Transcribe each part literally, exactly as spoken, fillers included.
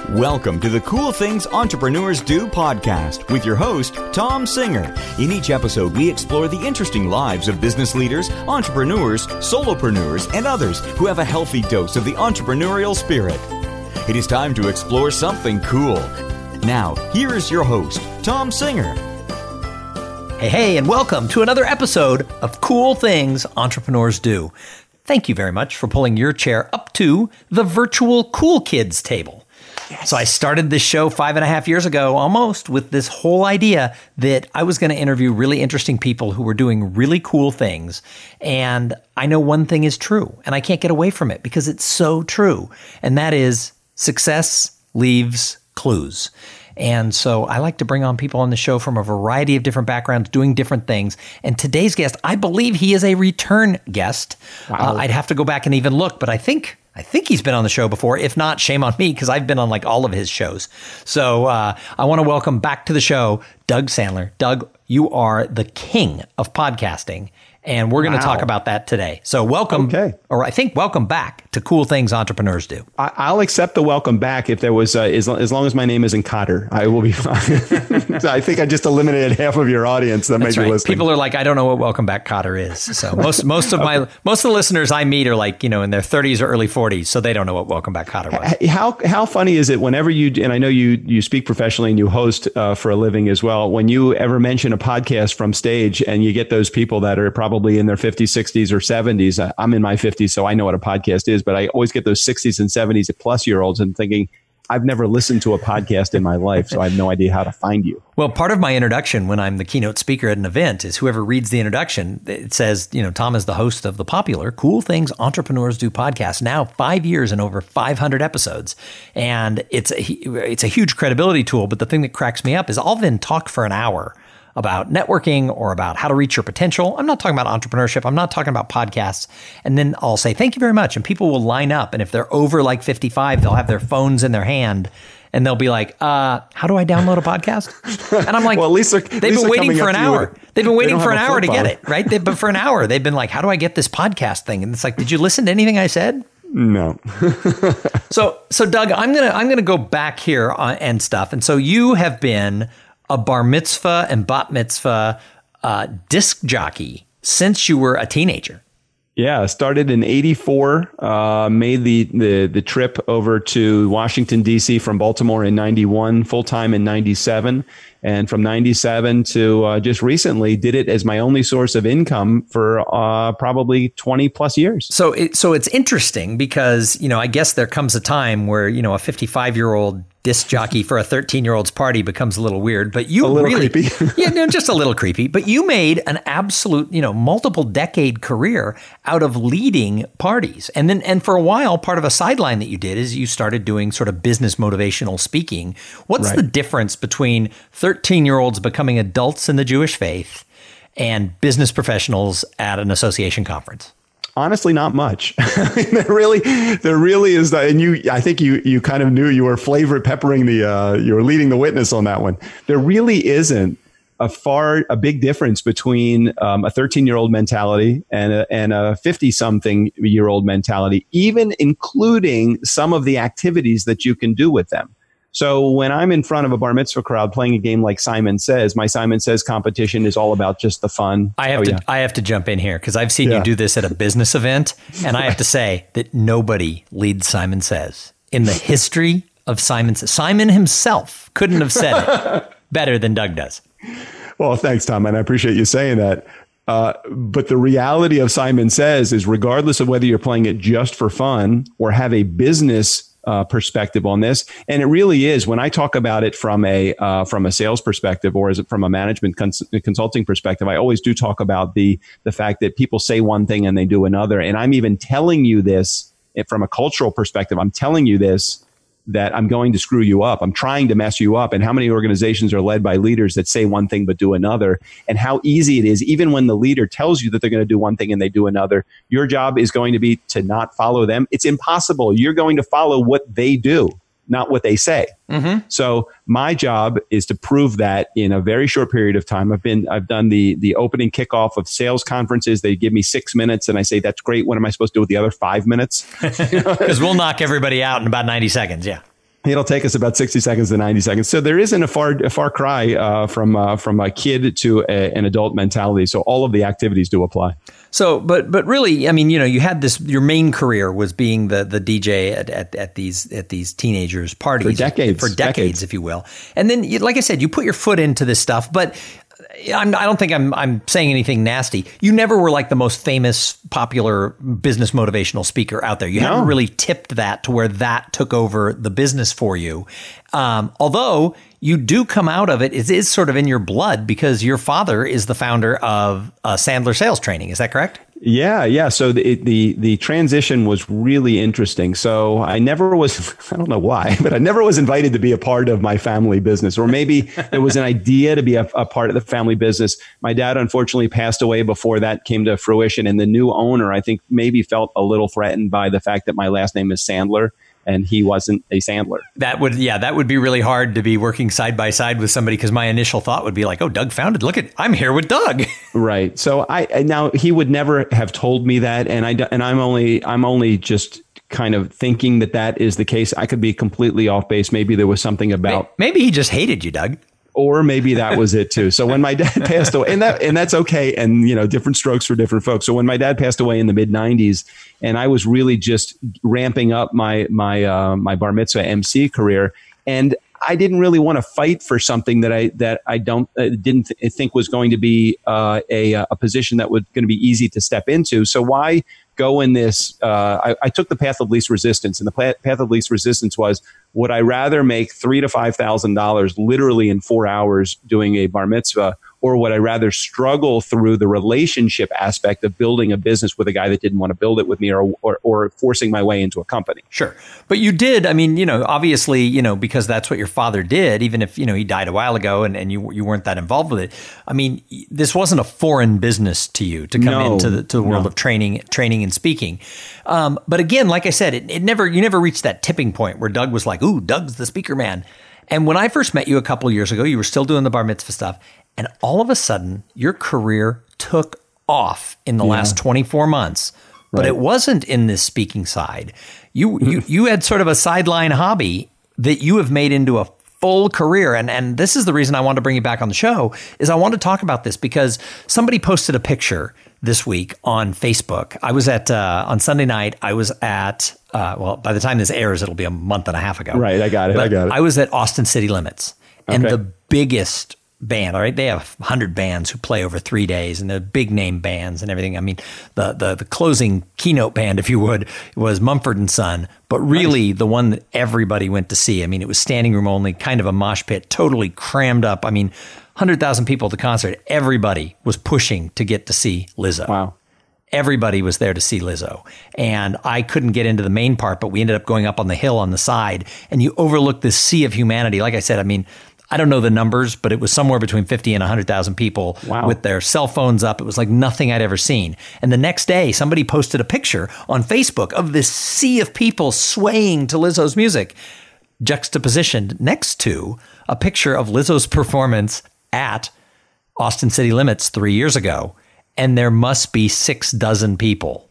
Welcome to the Cool Things Entrepreneurs Do podcast with your host, Tom Singer. In each episode, we explore the interesting lives of business leaders, entrepreneurs, solopreneurs, and others who have a healthy dose of the entrepreneurial spirit. It is time to explore something cool. Now, here is your host, Tom Singer. Hey, hey, and welcome to another episode of Cool Things Entrepreneurs Do. Thank you very much for pulling your chair up to the virtual Cool Kids table. Yes. So I started this show five and a half years ago, almost, with this whole idea that I was going to interview really interesting people who were doing really cool things. And I know one thing is true, and I can't get away from it because it's so true. And that is success leaves clues. And so I like to bring on people on the show from a variety of different backgrounds doing different things. And today's guest, I believe he is a return guest. Wow. Uh, I'd have to go back and even look, but I think I think he's been on the show before. If not, shame on me because I've been on like all of his shows. So uh, I want to welcome back to the show, Doug Sandler. Doug, you are the king of podcasting. And we're going to wow. talk about that today. So welcome, okay. or I think welcome back to Cool Things Entrepreneurs Do. I, I'll accept the welcome back if there was, uh, as, as long as my name isn't Cotter, I will be fine. So I think I just eliminated half of your audience that That's might right. be listening. People are like, I don't know what welcome back Cotter is. So most most of my most of the listeners I meet are like, you know, in their thirties or early forties, so they don't know what welcome back Cotter was. How how funny is it whenever you, and I know you you speak professionally and you host uh, for a living as well, when you ever mention a podcast from stage and you get those people that are probably in their fifties, sixties, or seventies. I'm in my fifties, so I know what a podcast is, but I always get those sixties and seventies plus year olds and thinking, I've never listened to a podcast in my life, so I have no idea how to find you. Well, part of my introduction when I'm the keynote speaker at an event is whoever reads the introduction, it says, you know, Tom is the host of the popular Cool Things Entrepreneurs Do podcast, now five years and over five hundred episodes. And it's a, it's a huge credibility tool. But the thing that cracks me up is I'll then talk for an hour about networking or about how to reach your potential. I'm not talking about entrepreneurship. I'm not talking about podcasts. And then I'll say, thank you very much. And people will line up. And if they're over like fifty-five, they'll have their phones in their hand and they'll be like, uh, how do I download a podcast? And I'm like, well, at least they're, they've been least waiting for an hour. They've been waiting for an hour to get it, right? They, but for an hour, they've been like, how do I get this podcast thing? And it's like, did you listen to anything I said? No. so, so Doug, I'm going to, I'm going to go back here on, and stuff. And so you have been a bar mitzvah and bat mitzvah uh, disc jockey since you were a teenager. Yeah, started in eighty-four, uh, made the, the, the trip over to Washington, D C from Baltimore in ninety-one, full-time in ninety-seven. And from ninety-seven to uh, just recently did it as my only source of income for uh, probably twenty plus years. So it, so it's interesting because, you know, I guess there comes a time where, you know, a fifty-five-year-old disc jockey for a thirteen-year-old's party becomes a little weird, but you a little really, creepy. yeah, no, just a little creepy. But you made an absolute, you know, multiple decade career out of leading parties, and then and for a while, part of a sideline that you did is you started doing sort of business motivational speaking. What's right. the difference between thirteen-year-olds becoming adults in the Jewish faith and business professionals at an association conference? Honestly, not much. there really, there really is, and you, I think you, you kind of knew you were flavor peppering the, uh, you were leading the witness on that one. There really isn't a far, a big difference between um, a thirteen-year-old mentality and a, and a fifty-something-year-old mentality, even including some of the activities that you can do with them. So when I'm in front of a bar mitzvah crowd playing a game like Simon Says, my Simon Says competition is all about just the fun. I have oh, to yeah. I have to jump in here because I've seen yeah. you do this at a business event, and I have to say that nobody leads Simon Says in the history of Simon Says. Simon himself couldn't have said it better than Doug does. Well, thanks, Tom, and I appreciate you saying that. Uh, but the reality of Simon Says is regardless of whether you're playing it just for fun or have a business Uh, perspective on this. And it really is, when I talk about it from a uh, from a sales perspective or is it from a management cons- consulting perspective, I always do talk about the the fact that people say one thing and they do another. And I'm even telling you this from a cultural perspective. I'm telling you this that I'm going to screw you up. I'm trying to mess you up. And how many organizations are led by leaders that say one thing but do another, and how easy it is, even when the leader tells you that they're going to do one thing and they do another, your job is going to be to not follow them. It's impossible. You're going to follow what they do, not what they say. Mm-hmm. So my job is to prove that in a very short period of time. I've been, I've done the the opening kickoff of sales conferences. They give me six minutes and I say, that's great. What am I supposed to do with the other five minutes? Because we'll knock everybody out in about ninety seconds. Yeah. It'll take us about sixty seconds to ninety seconds. So there isn't a far a far cry uh, from uh, from a kid to a, an adult mentality. So all of the activities do apply. So, but but really, I mean, you know, you had this. Your main career was being the the D J at at, at these at these teenagers' parties for decades, for decades, decades, if you will. And then, you, like I said, you put your foot into this stuff, but. I'm, I don't think I'm, I'm saying anything nasty. You never were like the most famous, popular business motivational speaker out there. You no. haven't really tipped that to where that took over the business for you. Um, although you do come out of it, it is sort of in your blood because your father is the founder of uh, Sandler Sales Training. Is that correct? Yeah, yeah. So the, the the transition was really interesting. So I never was, I don't know why, but I never was invited to be a part of my family business, or maybe there was an idea to be a, a part of the family business. My dad unfortunately passed away before that came to fruition, and the new owner, I think, maybe felt a little threatened by the fact that my last name is Sandler. And he wasn't a Sandler. That would, yeah, that would be really hard to be working side by side with somebody, because my initial thought would be like, oh, Doug founded, look at, I'm here with Doug. Right. So I, now he would never have told me that. And I, and I'm only, I'm only just kind of thinking that that is the case. I could be completely off base. Maybe there was something about. Maybe he just hated you, Doug. Or maybe that was it too. So when my dad passed away, and that and that's okay, and you know, different strokes for different folks. So when my dad passed away in the mid nineties, and I was really just ramping up my my uh, my bar mitzvah M C career, and I didn't really want to fight for something that I that I don't uh, didn't th- think was going to be uh, a a position that was going to be easy to step into. So why go in this? Uh, I, I took the path of least resistance, and the path of least resistance was: would I rather make three to five thousand dollars literally in four hours doing a bar mitzvah, or would I rather struggle through the relationship aspect of building a business with a guy that didn't want to build it with me, or, or or forcing my way into a company? Sure. But you did, I mean, you know, obviously, you know, because that's what your father did, even if, you know, he died a while ago and, and you you weren't that involved with it. I mean, this wasn't a foreign business to you to come no, into the, to the world no. of training, training and speaking. Um, but again, like I said, it, it never, you never reached that tipping point where Doug was like, ooh, Doug's the speaker man. And when I first met you a couple of years ago, you were still doing the bar mitzvah stuff. And all of a sudden, your career took off in the yeah. last twenty-four months. But right. it wasn't in this speaking side. You, you you had sort of a sideline hobby that you have made into a full career. And, and this is the reason I wanted to bring you back on the show, is I want to talk about this because somebody posted a picture this week on Facebook. I was at, uh, on Sunday night, I was at, uh, well, by the time this airs, it'll be a month and a half ago. Right, I got it, but I got it. I was at Austin City Limits, and okay. the biggest band, all right? They have one hundred bands who play over three days, and they're big name bands and everything. I mean, the the the closing keynote band, if you would, was Mumford and Son, but really nice. The one that everybody went to see. I mean, it was standing room only, kind of a mosh pit, totally crammed up. I mean, one hundred thousand people at the concert. Everybody was pushing to get to see Lizzo. Wow. Everybody was there to see Lizzo. And I couldn't get into the main part, but we ended up going up on the hill on the side, and you overlook this sea of humanity. Like I said, I mean, I don't know the numbers, but it was somewhere between fifty and one hundred thousand people wow. with their cell phones up. It was like nothing I'd ever seen. And the next day, somebody posted a picture on Facebook of this sea of people swaying to Lizzo's music, juxtapositioned next to a picture of Lizzo's performance at Austin City Limits three years ago. And there must be six dozen people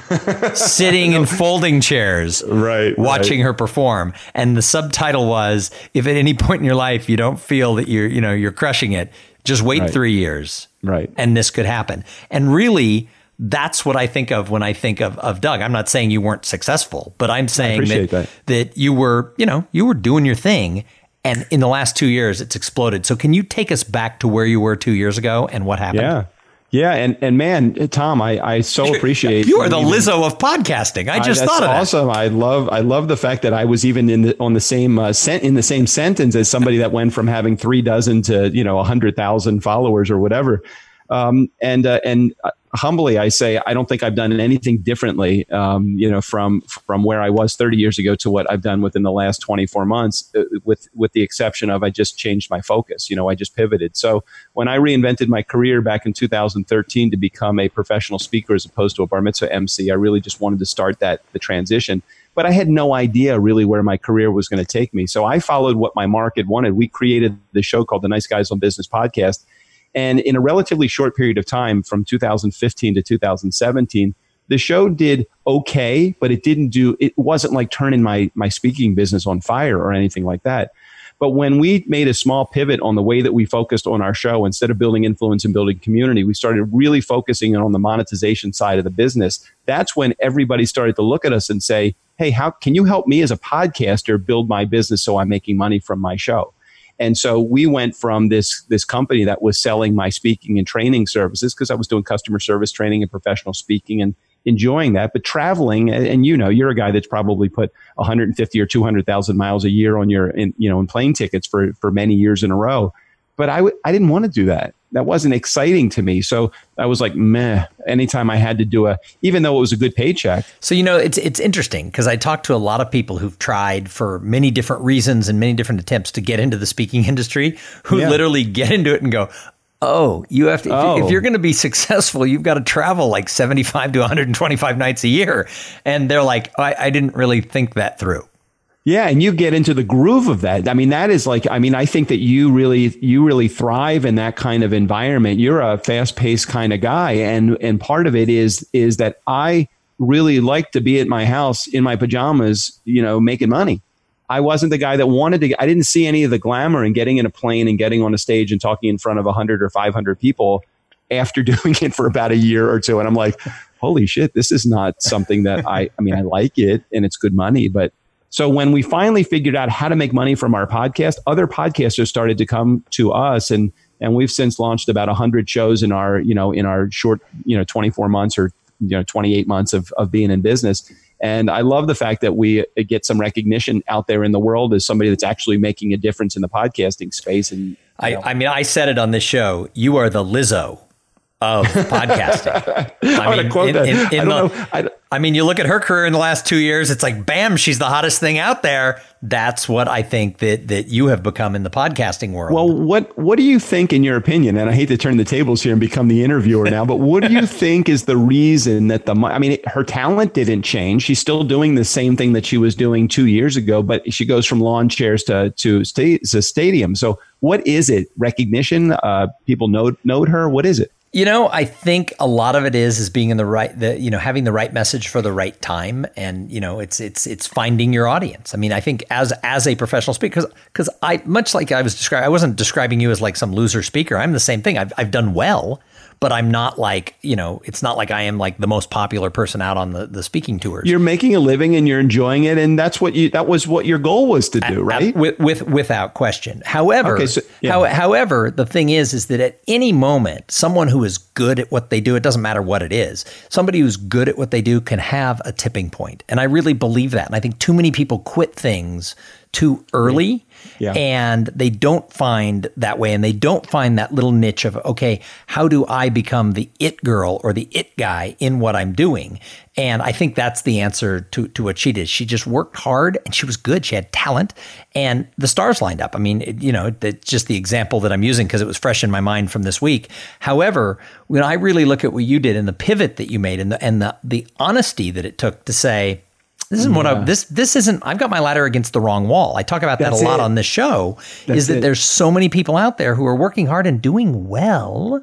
sitting in folding chairs, right, watching right. her perform. And the subtitle was, if at any point in your life you don't feel that you're, you know, you're crushing it, just wait right. three years. Right. And this could happen. And really, that's what I think of when I think of, of Doug. I'm not saying you weren't successful, but I'm saying that, that that you were, you know, you were doing your thing. And in the last two years, it's exploded. So can you take us back to where you were two years ago and what happened? Yeah. Yeah. And, and man, Tom, I, I so appreciate you are the even, Lizzo of podcasting. I just I, thought of that. Awesome. I love, I love the fact that I was even in the, on the same, uh, sent in the same sentence as somebody that went from having three dozen to, you know, a hundred thousand followers or whatever. Um, and, uh, and humbly, I say, I don't think I've done anything differently, um, you know, from, from where I was thirty years ago to what I've done within the last twenty-four months, uh, with, with the exception of I just changed my focus. You know, I just pivoted. So when I reinvented my career back in two thousand thirteen to become a professional speaker as opposed to a bar mitzvah M C, I really just wanted to start that, the transition. But I had no idea really where my career was going to take me. So I followed what my market wanted. We created the show called the Nice Guys on Business podcast. And in a relatively short period of time, from two thousand fifteen to two thousand seventeen, the show did okay, but it didn't do, it wasn't like turning my, my speaking business on fire or anything like that. But when we made a small pivot on the way that we focused on our show, instead of building influence and building community, we started really focusing on the monetization side of the business. That's when everybody started to look at us and say, hey, how can you help me as a podcaster build my business so I'm making money from my show? And so we went from this, this company that was selling my speaking and training services, because I was doing customer service training and professional speaking and enjoying that, but traveling, and you know, you're a guy that's probably put one hundred fifty or two hundred thousand miles a year on your, in, you know, in plane tickets for, for many years in a row. But I w- I didn't want to do that. That wasn't exciting to me. So I was like, meh, anytime I had to do a, even though it was a good paycheck. So, you know, it's it's interesting because I talked to a lot of people who've tried for many different reasons and many different attempts to get into the speaking industry, who Yeah. literally get into it and go, oh, you have to, Oh. if, if you're going to be successful, you've got to travel like seventy-five to one hundred twenty-five nights a year. And they're like, I, I didn't really think that through. Yeah, and you get into the groove of that. I mean, that is like, I mean, I think that you really, you really thrive in that kind of environment. You're a fast-paced kind of guy, and and part of it is is that I really like to be at my house in my pajamas, you know, making money. I wasn't the guy that wanted to. I didn't see any of the glamour in getting in a plane and getting on a stage and talking in front of one hundred or five hundred people after doing it for about a year or two. And I'm like, holy shit, this is not something that I. I mean, I like it and it's good money, but. So when we finally figured out how to make money from our podcast, other podcasters started to come to us, and and we've since launched about one hundred shows in our, you know, in our short, you know, twenty-four months or, you know, twenty-eight months of, of being in business. And I love the fact that we get some recognition out there in the world as somebody that's actually making a difference in the podcasting space. And I, I mean, I said it on this show, you are the Lizzo of podcasting. I I'm gonna quote that. I don't know. I, I mean, you look at her career in the last two years, it's like, bam, she's the hottest thing out there. That's what I think that that you have become in the podcasting world. Well, what what do you think, in your opinion, and I hate to turn the tables here and become the interviewer now, but what do you think is the reason that the, I mean, her talent didn't change. She's still doing the same thing that she was doing two years ago, but she goes from lawn chairs to, to, sta- to stadium. So what is it? Recognition? Uh, people note, note her? What is it? You know, I think a lot of it is is being in the right, the you know, having the right message for the right time, and you know, it's it's it's finding your audience. I mean, I think as as a professional speaker, because because I much like I was describing, I wasn't describing you as like some loser speaker. I'm the same thing. I've I've done well, but I'm not like, you know, it's not like I am like the most popular person out on the, the speaking tours. You're making a living and you're enjoying it, and that's what you that was what your goal was to do, right? Uh, with, with without question. However, okay, so, yeah. how, however, the thing is, is that at any moment, someone who is good at what they do, it doesn't matter what it is, somebody who's good at what they do can have a tipping point. And I really believe that. And I think too many people quit things too early. Yeah. And they don't find that way, and they don't find that little niche of, okay, how do I become the it girl or the it guy in what I'm doing? And I think that's the answer to, to what she did. She just worked hard and she was good. She had talent and the stars lined up. I mean, it, you know, it's just the example that I'm using because it was fresh in my mind from this week. However, when I really look at what you did and the pivot that you made and the, and the, the honesty that it took to say, This isn't yeah. what I, this, this isn't, I've got my ladder against the wrong wall. I talk about That's that a lot it. on this show, That's is that it. there's so many people out there who are working hard and doing well,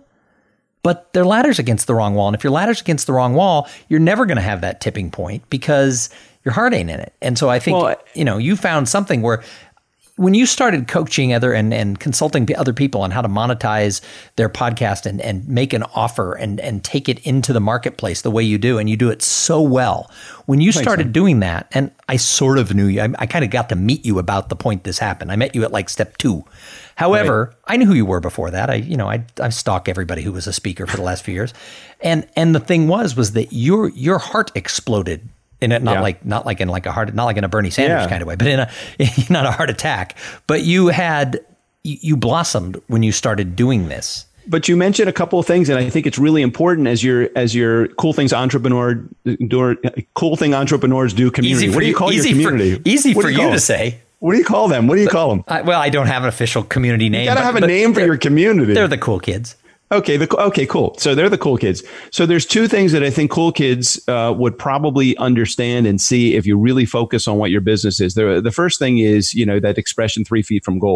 but their ladder's against the wrong wall. And if your ladder's against the wrong wall, you're never going to have that tipping point because your heart ain't in it. And so I think, well, you know, you found something where when you started coaching other and, and consulting other people on how to monetize their podcast and, and make an offer and, and take it into the marketplace the way you do, and you do it so well, when you Thanks, started man. doing that, and I sort of knew you, I, I kind of got to meet you about the point this happened. I met you at like step two. However, right. I knew who you were before that. I, you know, I, I stalk everybody who was a speaker for the last few years. And, and the thing was, was that your, your heart exploded. In it, not yeah. like not like in like a heart, not like in a Bernie Sanders yeah. kind of way, but in a not a heart attack. But you had you, you blossomed when you started doing this. But you mentioned a couple of things, and I think it's really important as your as your cool things entrepreneur do, cool thing entrepreneurs do community. What do you call your community? For, easy for you, you to say. What do you call them? What do you call them? I, well, I don't have an official community name. You got to have a name for your community. They're the cool kids. Okay. The, okay, cool. So they're the cool kids. So there's two things that I think cool kids uh, would probably understand and see if you really focus on what your business is. The, the first thing is, you know, that expression, three feet from gold.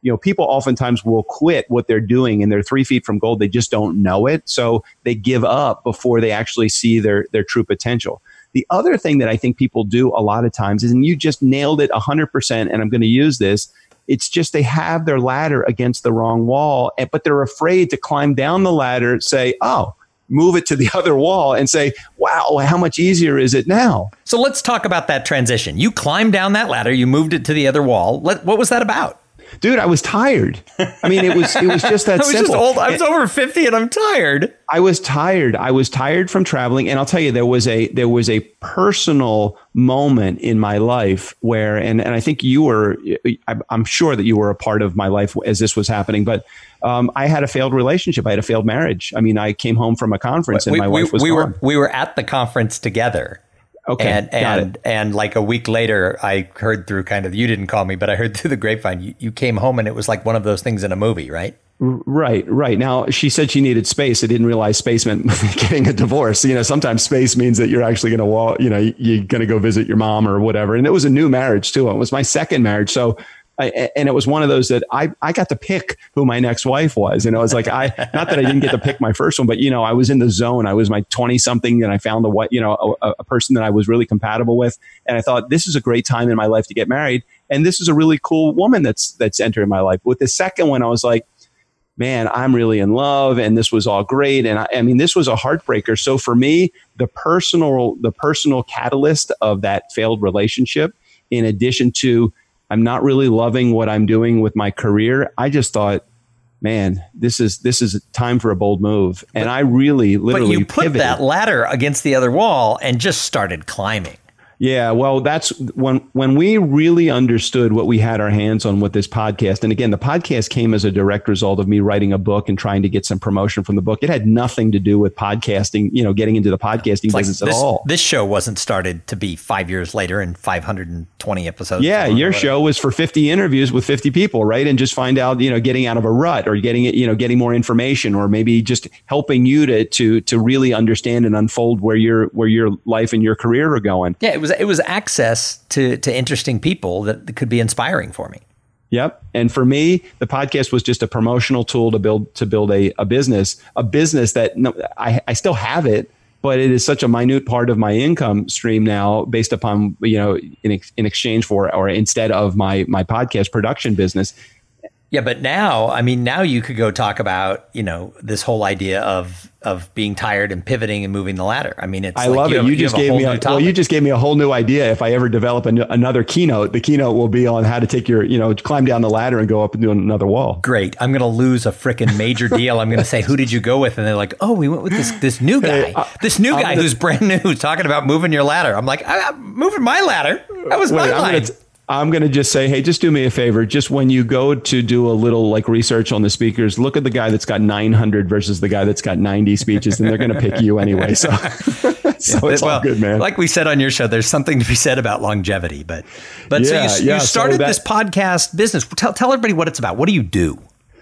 you know, people oftentimes will quit what they're doing and they're three feet from gold. They just don't know it. So they give up before they actually see their, their true potential. The other thing that I think people do a lot of times is, and you just nailed it one hundred percent, and I'm going to use this, it's just they have their ladder against the wrong wall, but they're afraid to climb down the ladder, say, oh, move it to the other wall and say, wow, how much easier is it now? So let's talk about that transition. You climbed down that ladder, you moved it to the other wall. Let, what was that about? Dude, I was tired. I mean, it was it was just that I was simple. Just old. I was over fifty and I'm tired. I was tired. I was tired from traveling. And I'll tell you, there was a there was a personal moment in my life where, and, and I think you were, I'm sure that you were a part of my life as this was happening, but um, I had a failed relationship. I had a failed marriage. I mean, I came home from a conference and we, my we, wife was we gone. were We were at the conference together. Okay, and got and it. and like a week later, I heard through kind of, you didn't call me, but I heard through the grapevine, you, you came home and it was like one of those things in a movie, right? Right, right. Now, she said she needed space. I didn't realize space meant getting a divorce. You know, sometimes space means that you're actually going to walk, you know, you're going to go visit your mom or whatever. And it was a new marriage too. It was my second marriage. So, I, and it was one of those that I, I got to pick who my next wife was. And I was like, I, not that I didn't get to pick my first one, but, you know, I was in the zone. I was my twenty something and I found a what, you know, a, a person that I was really compatible with. And I thought, this is a great time in my life to get married. And this is a really cool woman that's, that's entered my life. With the second one, I was like, man, I'm really in love. And this was all great. And I, I mean, this was a heartbreaker. So for me, the personal, the personal catalyst of that failed relationship, in addition to, I'm not really loving what I'm doing with my career, I just thought, man, this is this is time for a bold move. And but, I really literally But you put pivoted. that ladder against the other wall and just started climbing. Yeah, well, that's when when we really understood what we had our hands on with this podcast. And again, the podcast came as a direct result of me writing a book and trying to get some promotion from the book. It had nothing to do with podcasting, you know, getting into the podcasting it's business like this, at all. This show wasn't started to be five years later and five hundred twenty episodes. Yeah, your show was for fifty interviews with fifty people, right? And just find out, you know, getting out of a rut or getting it, you know, getting more information, or maybe just helping you to to to really understand and unfold where your where your life and your career are going. Yeah, it was it was access to to interesting people that could be inspiring for me. Yep. And for me, the podcast was just a promotional tool to build to build a, a business, a business that no, I, I still have it, but it is such a minute part of my income stream now, based upon, you know, in, ex, in exchange for, or instead of my my podcast production business. Yeah, but now, I mean, now you could go talk about, you know, this whole idea of of being tired and pivoting and moving the ladder. I mean, it's I like love you it. have, You you just have a gave whole me new a, topic. well, you just gave me a whole new idea. If I ever develop an, another keynote, the keynote will be on how to take your, you know, climb down the ladder and go up and do another wall. Great. I'm going to lose a freaking major deal. I'm going to say, who did you go with? And they're like, oh, we went with this this new guy. Hey, uh, this new I'm guy gonna, who's brand new, who's talking about moving your ladder. I'm like, I, I'm moving my ladder. That was wait, my I'm line. gonna t- I'm going to just say, hey, just do me a favor. Just when you go to do a little like research on the speakers, look at the guy that's got nine hundred versus the guy that's got ninety speeches, and they're going to pick you anyway. So, so yeah, it's well, all good, man. Like we said on your show, there's something to be said about longevity. But but Yeah, so you, yeah, you started so that- this podcast business. Tell, tell everybody what it's about. What do you do?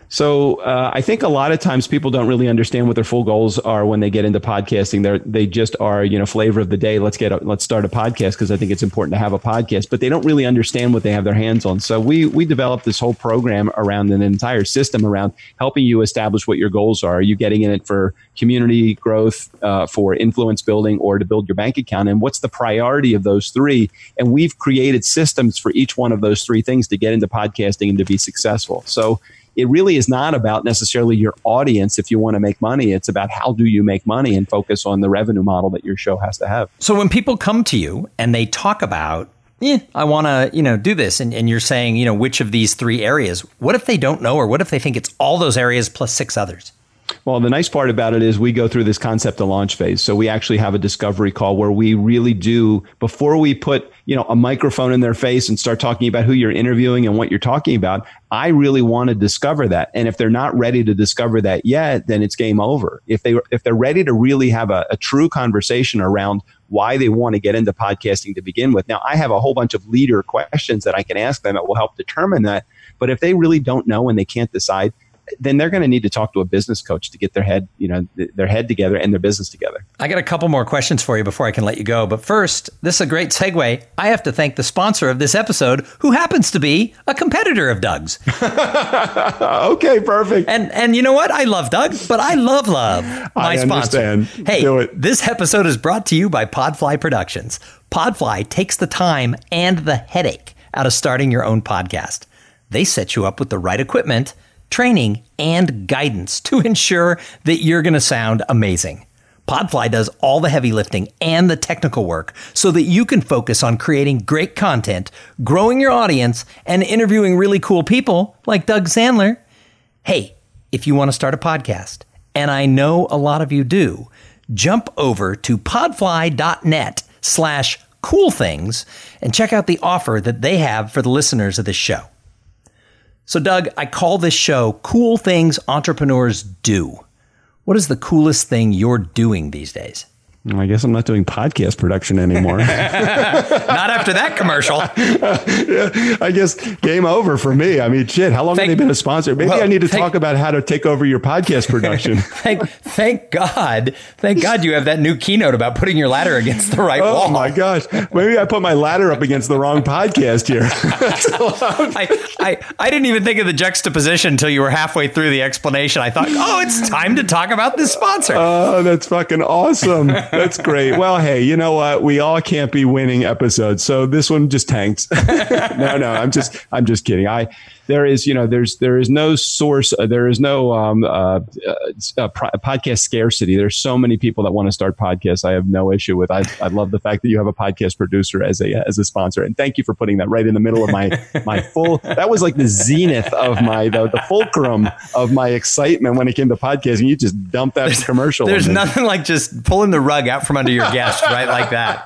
So uh, I think a lot of times people don't really understand what their full goals are when they get into podcasting. They they just are, you know, flavor of the day. Let's get a, let's start a podcast because I think it's important to have a podcast. But they don't really understand what they have their hands on. So we we developed this whole program around an entire system around helping you establish what your goals are. Are you getting in it for community growth, uh, for influence building, or to build your bank account? And what's the priority of those three? And we've created systems for each one of those three things to get into podcasting and to be successful. So it really is not about necessarily your audience if you want to make money. It's about how do you make money and focus on the revenue model that your show has to have. So when people come to you and they talk about, yeah, I want to, you know, do this, and, and you're saying, you know, which of these three areas, what if they don't know, or what if they think it's all those areas plus six others? Well, the nice part about it is we go through this concept to launch phase. So we actually have a discovery call where we really do, before we put, you know, a microphone in their face and start talking about who you're interviewing and what you're talking about, I really want to discover that. And if they're not ready to discover that yet, then it's game over. If they if they're ready to really have a, a true conversation around why they want to get into podcasting to begin with. Now, I have a whole bunch of leader questions that I can ask them that will help determine that. But if they really don't know and they can't decide, then they're going to need to talk to a business coach to get their head, you know, th- their head together and their business together. I got a couple more questions for you before I can let you go. But first, this is a great segue. I have to thank the sponsor of this episode, who happens to be a competitor of Doug's. Okay, perfect. And and you know what? I love Doug, but I love love my I sponsor. understand. Hey, Do it. This episode is brought to you by Podfly Productions. Podfly takes the time and the headache out of starting your own podcast. They set you up with the right equipment, training, and guidance to ensure that you're going to sound amazing. Podfly does all the heavy lifting and the technical work so that you can focus on creating great content, growing your audience, and interviewing really cool people like Doug Sandler. Hey, if you want to start a podcast, and I know a lot of you do, jump over to podfly.net slash cool things and check out the offer that they have for the listeners of this show. So, Doug, I call this show Cool Things Entrepreneurs Do. What is the coolest thing you're doing these days? I guess I'm not doing podcast production anymore. Not after that commercial. Yeah, I guess game over for me. I mean, shit, how long Thank, have they been a sponsor? Maybe well, I need to thank, talk about how to take over your podcast production. thank, thank God. Thank God you have that new keynote about putting your ladder against the right oh wall. Oh my gosh. Maybe I put my ladder up against the wrong podcast here. I, I, I didn't even think of the juxtaposition until you were halfway through the explanation. I thought, oh, it's time to talk about this sponsor. Oh, that's fucking awesome. That's great. Well, hey, you know what? We all can't be winning episodes, so this one just tanked. no, no, I'm just, I'm just kidding. I, there is, you know, there's, there is no source, uh, there is no um, uh, uh, pro- podcast scarcity. There's so many people that want to start podcasts. I have no issue with. I, I love the fact that you have a podcast producer as a as a sponsor, and thank you for putting that right in the middle of my my full. That was like the zenith of my the, the fulcrum of my excitement when it came to podcasting. You just dumped that there's, commercial. There's nothing like just pulling the rug out from under your guest, right, like that.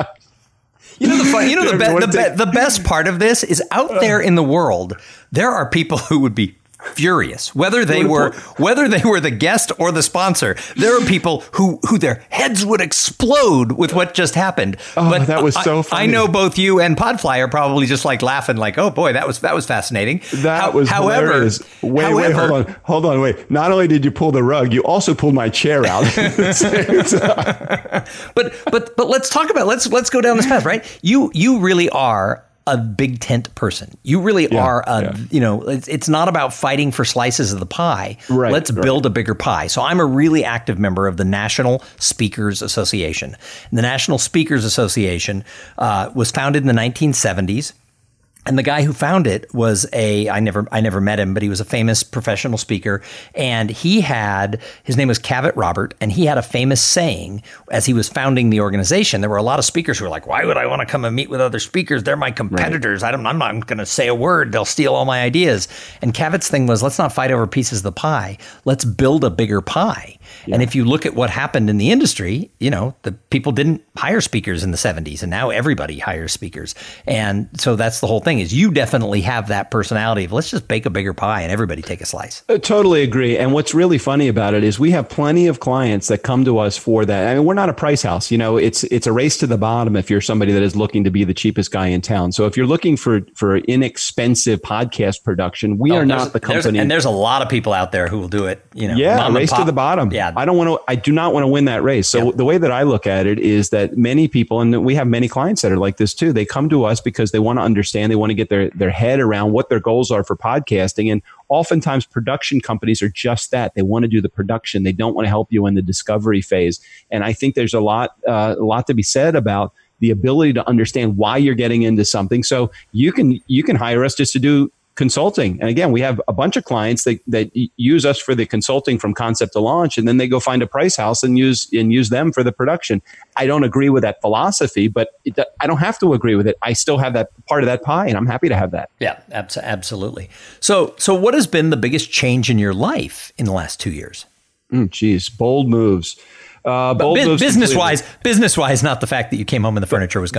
You know the fun, you know the be, the, be, the best part of this is out there in the world, there are people who would be furious, whether they were whether they were the guest or the sponsor. There are people who who their heads would explode with what just happened. Oh, but that was so I, funny. I know both you and Podfly are probably just like laughing, like, "Oh boy, that was that was fascinating." That How, was however, hilarious. Wait, however, wait, hold on, hold on, wait. Not only did you pull the rug, you also pulled my chair out. but but but let's talk about let's let's go down this path, right? You you really are a big tent person. You really yeah, are, a, yeah. you know, it's, it's not about fighting for slices of the pie. Right, Let's right. build a bigger pie. So I'm a really active member of the National Speakers Association. And the National Speakers Association uh, was founded in the nineteen seventies. And the guy who founded it was a, I never, I never met him, but he was a famous professional speaker. And he had, his name was Cavett Robert, and he had a famous saying as he was founding the organization. There were a lot of speakers who were like, why would I want to come and meet with other speakers? They're my competitors. Right. I don't, I'm not going to say a word. They'll steal all my ideas. And Cavett's thing was, let's not fight over pieces of the pie. Let's build a bigger pie. Yeah. And if you look at what happened in the industry, you know, the people didn't hire speakers in the seventies, and now everybody hires speakers. And so that's the whole thing. Is you definitely have that personality of let's just bake a bigger pie and everybody take a slice. I totally agree. And what's really funny about it is we have plenty of clients that come to us for that. I mean, we're not a price house. You know, it's it's a race to the bottom if you're somebody that is looking to be the cheapest guy in town. So if you're looking for for inexpensive podcast production, we oh, are not the company. There's, and there's a lot of people out there who will do it. You know, yeah, race to the bottom. Yeah, I don't want to. I do not want to win that race. So yep. the way that I look at it is that many people, and we have many clients that are like this too. They come to us because they want to understand. They want to get their their head around what their goals are for podcasting. And oftentimes production companies are just that. They want to do the production. They don't want to help you in the discovery phase. And I think there's a lot, uh, a lot to be said about the ability to understand why you're getting into something. So you can, you can hire us just to do consulting. And again, we have a bunch of clients that, that use us for the consulting from concept to launch, and then they go find a price house and use and use them for the production. I don't agree with that philosophy, but it, I don't have to agree with it. I still have that part of that pie, and I'm happy to have that. Yeah, abs- absolutely. So, so what has been the biggest change in your life in the last two years? Mm, geez, bold moves. Uh, bold bu- moves business wise, business wise, not the fact that you came home and the furniture was gone.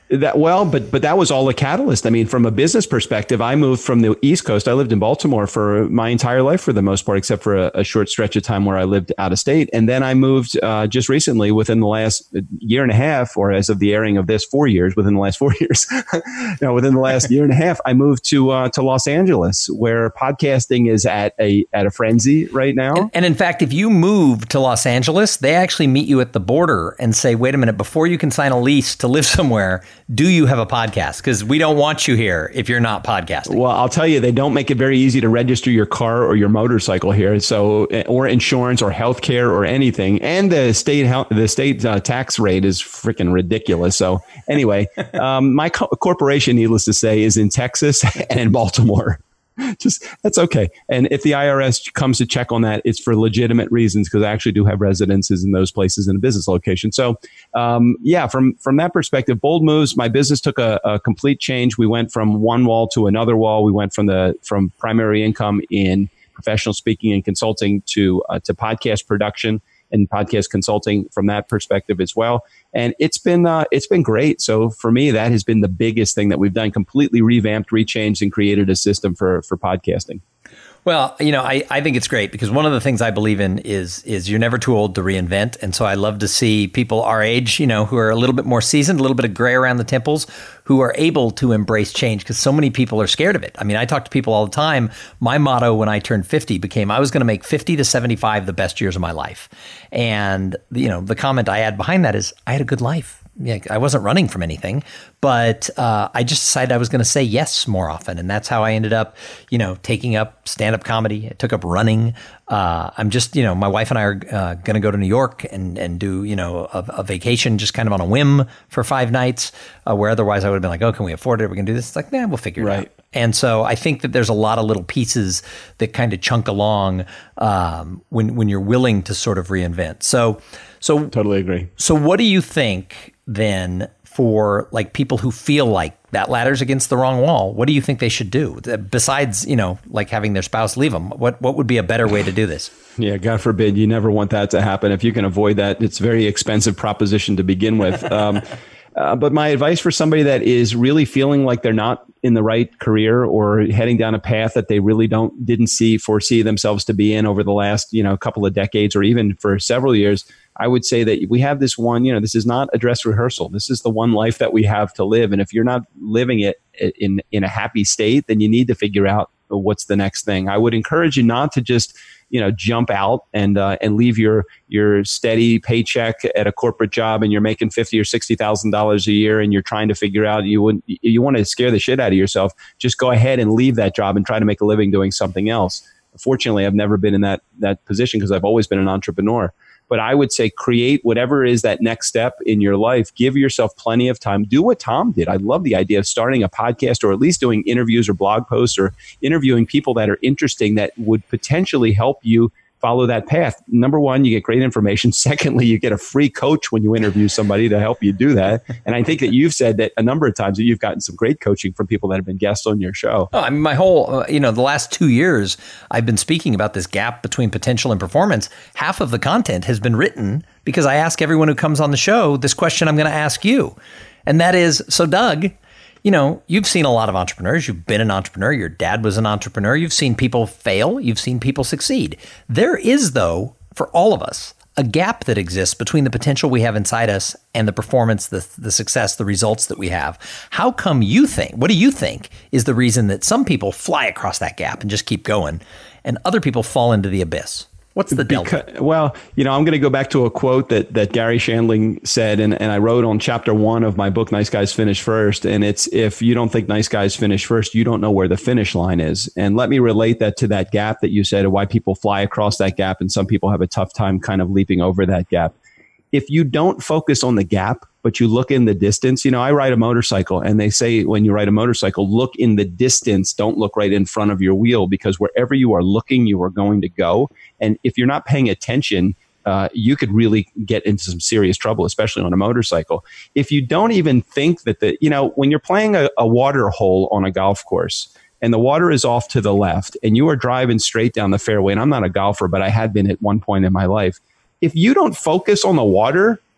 That well, but but that was all a catalyst. I mean, from a business perspective, I moved from the East Coast. I lived in Baltimore for my entire life, for the most part, except for a, a short stretch of time where I lived out of state. And then I moved uh, just recently, within the last year and a half, or as of the airing of this, four years. Within the last four years, you know, within the last year and a half, I moved to uh, to Los Angeles, where podcasting is at a at a frenzy right now. And, and in fact, if you move to Los Angeles, they actually meet you at the border and say, "Wait a minute, before you can sign a lease to live somewhere, do you have a podcast? Because we don't want you here if you're not podcasting." Well, I'll tell you, they don't make it very easy to register your car or your motorcycle here. So, or insurance or healthcare or anything. And the state health, the state uh, tax rate is freaking ridiculous. So anyway, um, my co- corporation, needless to say, is in Texas and in Baltimore. Just that's okay. And if the I R S comes to check on that, it's for legitimate reasons, because I actually do have residences in those places in a business location. So, um, yeah, from from that perspective, bold moves. My business took a, a complete change. We went from one wall to another wall. We went from the from primary income in professional speaking and consulting to uh, to podcast production and podcast consulting from that perspective as well. And it's been uh, it's been great. So for me, that has been the biggest thing that we've done: completely revamped, rechanged, and created a system for for podcasting. Well, you know, I, I think it's great because one of the things I believe in is is you're never too old to reinvent. And so I love to see people our age, you know, who are a little bit more seasoned, a little bit of gray around the temples, who are able to embrace change, because so many people are scared of it. I mean, I talk to people all the time. My motto when I turned fifty became I was going to make fifty to seventy-five the best years of my life. And, you know, the comment I had behind that is I had a good life. Yeah, I wasn't running from anything, but uh, I just decided I was going to say yes more often. And that's how I ended up, you know, taking up stand-up comedy. I took up running. Uh, I'm just, you know, my wife and I are uh, going to go to New York and, and do, you know, a, a vacation just kind of on a whim for five nights, uh, where otherwise I would have been like, oh, can we afford it? We're going to do this. It's like, nah, we'll figure it right. out. And so I think that there's a lot of little pieces that kind of chunk along um, when when you're willing to sort of reinvent. So, so totally agree. So what do you think then for like people who feel like that ladder's against the wrong wall? What do you think they should do besides, you know, like having their spouse leave them? What what would be a better way to do this? Yeah, God forbid. You never want that to happen. If you can avoid that, it's a very expensive proposition to begin with. Um, Uh, but my advice for somebody that is really feeling like they're not in the right career or heading down a path that they really don't didn't see foresee themselves to be in over the last, you know, couple of decades or even for several years, I would say that we have this one, you know, this is not a dress rehearsal. This is the one life that we have to live. And if you're not living it in in a happy state, then you need to figure out what's the next thing. I would encourage you not to just, you know, jump out and uh, and leave your your steady paycheck at a corporate job and you're making fifty or sixty thousand dollars a year and you're trying to figure out you would you want to scare the shit out of yourself. Just go ahead and leave that job and try to make a living doing something else. Fortunately, I've never been in that that position because I've always been an entrepreneur. But I would say create whatever is that next step in your life. Give yourself plenty of time. Do what Tom did. I love the idea of starting a podcast or at least doing interviews or blog posts or interviewing people that are interesting that would potentially help you follow that path. Number one, you get great information. Secondly, you get a free coach when you interview somebody to help you do that. And I think that you've said that a number of times that you've gotten some great coaching from people that have been guests on your show. Oh, I mean, my whole, uh, you know, the last two years, I've been speaking about this gap between potential and performance. Half of the content has been written because I ask everyone who comes on the show this question I'm going to ask you. And that is, so Doug, you know, you've seen a lot of entrepreneurs. You've been an entrepreneur. Your dad was an entrepreneur. You've seen people fail. You've seen people succeed. There is, though, for all of us, a gap that exists between the potential we have inside us and the performance, the the success, the results that we have. How come you think, what do you think is the reason that some people fly across that gap and just keep going and other people fall into the abyss? What's the delta? Because, well, you know, I'm going to go back to a quote that that Gary Shandling said, and, and I wrote on chapter one of my book, Nice Guys Finish First. And it's, if you don't think nice guys finish first, you don't know where the finish line is. And let me relate that to that gap that you said, and why people fly across that gap. And some people have a tough time kind of leaping over that gap. If you don't focus on the gap, but you look in the distance, you know, I ride a motorcycle and they say when you ride a motorcycle, look in the distance, don't look right in front of your wheel, because wherever you are looking, you are going to go. And if you're not paying attention, uh, you could really get into some serious trouble, especially on a motorcycle. If you don't even think that the, you know, when you're playing a, a water hole on a golf course and the water is off to the left and you are driving straight down the fairway, and I'm not a golfer, but I had been at one point in my life. If you don't focus on the water,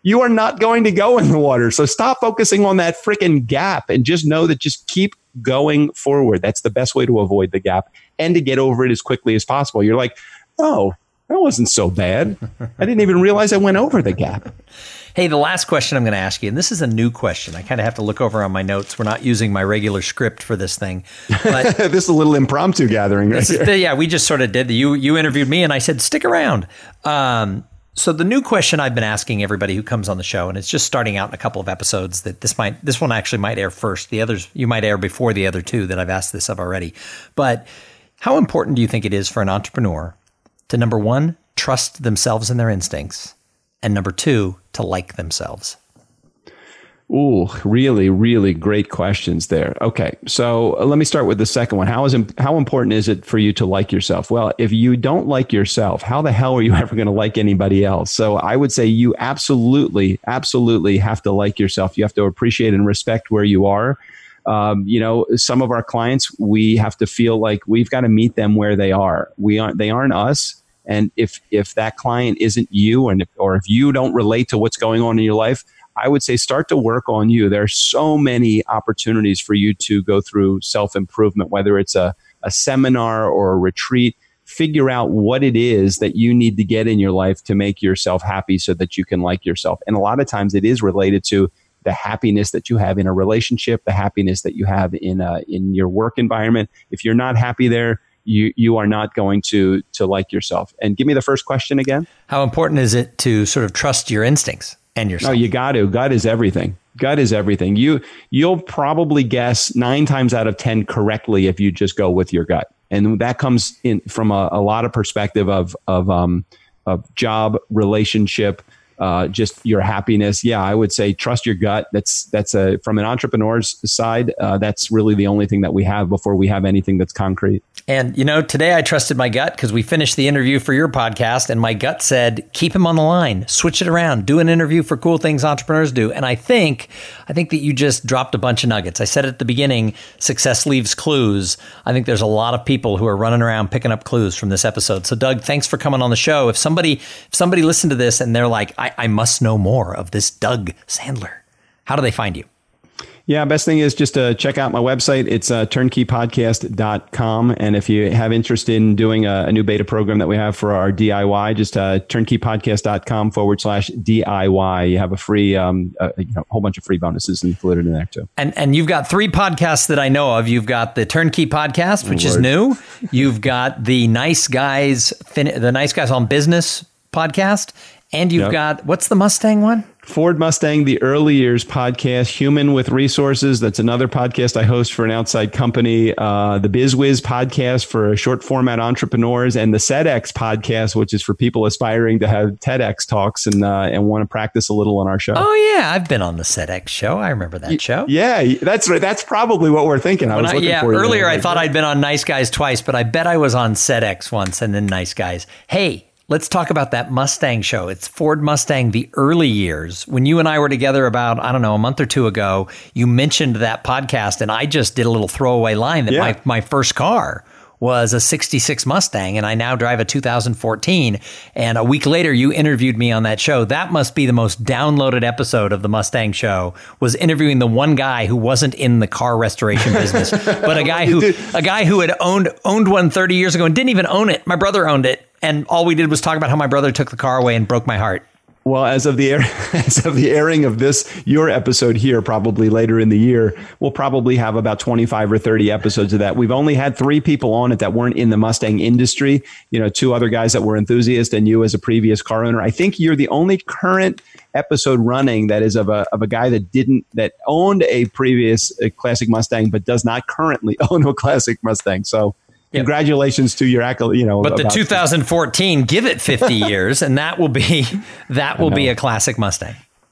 you are not going to go in the water. So stop focusing on that freaking gap and just know that just keep going forward. That's the best way to avoid the gap and to get over it as quickly as possible. You're like, oh, that wasn't so bad. I didn't even realize I went over the gap. Hey, the last question I'm going to ask you, and this is a new question. I kind of have to look over on my notes. We're not using my regular script for this thing. But this is a little impromptu gathering right here. The, yeah, we just sort of did. You you interviewed me, and I said, stick around. Um, so the new question I've been asking everybody who comes on the show, and it's just starting out in a couple of episodes, that this might this one actually might air first. The others, you might air before the other two that I've asked this of already. But how important do you think it is for an entrepreneur to, number one, trust themselves and their instincts, and number two, to like themselves? Ooh, really, really great questions there. Okay, so uh, let me start with the second one. How is how important is it for you to like yourself? Well, if you don't like yourself, how the hell are you ever going to like anybody else? So I would say you absolutely, absolutely have to like yourself. You have to appreciate and respect where you are. Um, you know, some of our clients, we have to feel like we've got to meet them where they are. We aren't, they aren't us. And if if that client isn't you, and if, or if you don't relate to what's going on in your life, I would say start to work on you. There are so many opportunities for you to go through self-improvement, whether it's a, a seminar or a retreat. Figure out what it is that you need to get in your life to make yourself happy so that you can like yourself. And a lot of times it is related to the happiness that you have in a relationship, the happiness that you have in a, in your work environment. If you're not happy there, you you are not going to to like yourself. And give me the first question again. How important is it to sort of trust your instincts and yourself? No, you got to. Gut is everything. Gut is everything. You you'll probably guess nine times out of ten correctly if you just go with your gut, and that comes in from a, a lot of perspective of of um of job, relationship, uh, just your happiness. Yeah, I would say trust your gut. That's that's a from an entrepreneur's side. Uh, that's really the only thing that we have before we have anything that's concrete. And, you know, today I trusted my gut because we finished the interview for your podcast and my gut said, keep him on the line, switch it around, do an interview for Cool Things Entrepreneurs Do. And I think, I think that you just dropped a bunch of nuggets. I said at the beginning, success leaves clues. I think there's a lot of people who are running around picking up clues from this episode. So Doug, thanks for coming on the show. If somebody, if somebody listened to this and they're like, I, I must know more of this Doug Sandler, how do they find you? Yeah, best thing is just to check out my website. It's uh, turnkey podcast dot com. And if you have interest in doing a, a new beta program that we have for our D I Y, just uh, turnkey podcast dot com forward slash D I Y. You have a free, um, a, you know, whole bunch of free bonuses included in there too. And and you've got three podcasts that I know of. You've got the Turnkey Podcast, which oh, is new. You've got the Nice Guys, the Nice Guys on Business podcast. And you've yep. got, what's the Mustang one? Ford Mustang, the Early Years podcast, Human with Resources. That's another podcast I host for an outside company. Uh, the BizWiz podcast for short format entrepreneurs, and the SEDx podcast, which is for people aspiring to have TEDx talks and uh, and want to practice a little on our show. Oh yeah, I've been on the SEDx show. I remember that show. Yeah, that's right. That's probably what we're thinking. I when was I, looking yeah, for you. Earlier, I thought I'd been on Nice Guys twice, but I bet I was on SEDx once and then Nice Guys. Hey. Let's talk about that Mustang show. It's Ford Mustang, the Early Years. When you and I were together about, I don't know, a month or two ago, you mentioned that podcast, and I just did a little throwaway line that yeah. my, my first car was a sixty-six Mustang, and I now drive a two thousand fourteen. And a week later, you interviewed me on that show. That must be the most downloaded episode of the Mustang show, was interviewing the one guy who wasn't in the car restoration business, but a guy who a guy who had owned owned one thirty years ago and didn't even own it. My brother owned it. And all we did was talk about how my brother took the car away and broke my heart. Well, as of the air, as of the airing of this, your episode here, probably later in the year, we'll probably have about twenty-five or thirty episodes of that. We've only had three people on it that weren't in the Mustang industry. You know, two other guys that were enthusiasts, and you as a previous car owner. I think you're the only current episode running that is of a of a guy that didn't that owned a previous uh, classic Mustang, but does not currently own a classic Mustang. So. Yep. Congratulations to your accolade, you know. But the two thousand fourteen, give it fifty years, and that will be that will be a classic Mustang.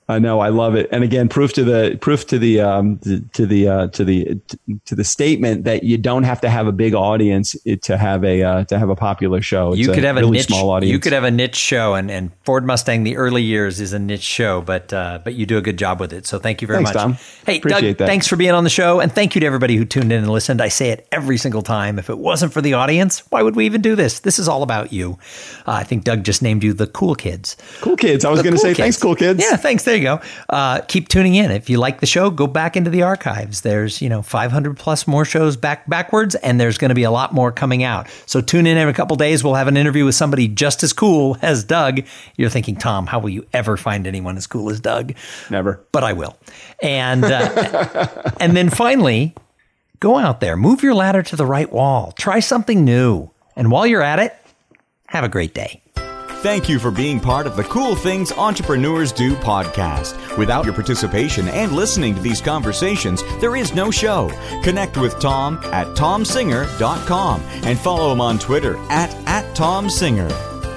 I know, I love it. And again, proof to the proof to the um, to the uh, to the to the statement that you don't have to have a big audience to have a uh, to have a popular show. It's you could a have really a niche, small audience. You could have a niche show, and, and Ford Mustang, the early years, is a niche show, but uh, but you do a good job with it. So thank you very thanks, much. Tom. Hey, Appreciate Doug, that. thanks for being on the show, and thank you to everybody who tuned in and listened. I say it every single time. If it wasn't for the audience, why would we even do this? This is all about you. Uh, I think Doug just named you the Cool Kids. Cool Kids. I was going to cool say, kids. thanks, Cool Kids. Yeah, thanks. There you go. Uh, keep tuning in. If you like the show, go back into the archives. There's, you know, five hundred plus more shows back backwards, and there's going to be a lot more coming out. So tune in every couple days. We'll have an interview with somebody just as cool as Doug. You're thinking, Tom, how will you ever find anyone as cool as Doug? Never. But I will. And uh, and then finally, go out there, move your ladder to the right wall, try something new, and while you're at it, have a great day. Thank you for being part of the Cool Things Entrepreneurs Do podcast. Without your participation and listening to these conversations, there is no show. Connect with Tom at tom singer dot com and follow him on Twitter at, at Tom Singer.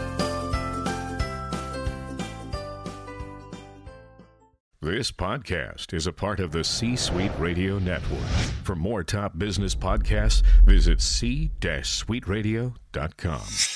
This podcast is a part of the C-Suite Radio Network. For more top business podcasts, visit c suite radio dot com.